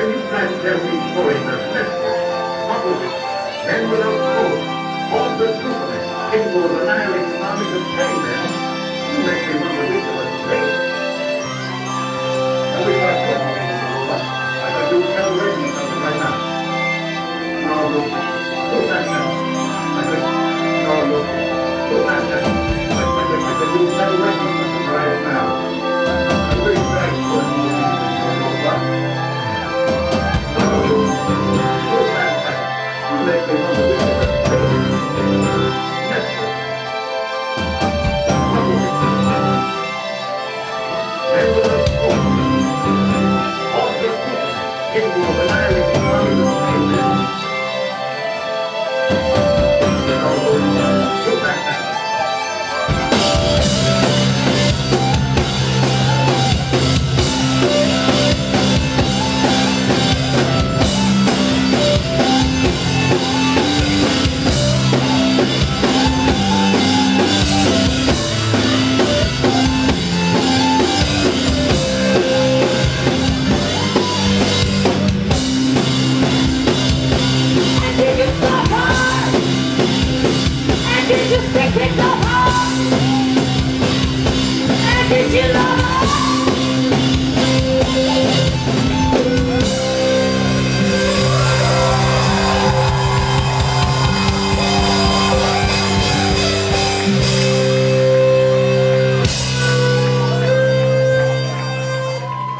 you plant every foreigner network, opposite, men without code, all the Superman, capable of annihilating armies of chain men, you make me wonder which of us is great. Now we got to I could do calculation or something right now. No, look. Look at that. I could, no, look. Look at that. I could do calculation or something right now. I'm very fast for it. Did you love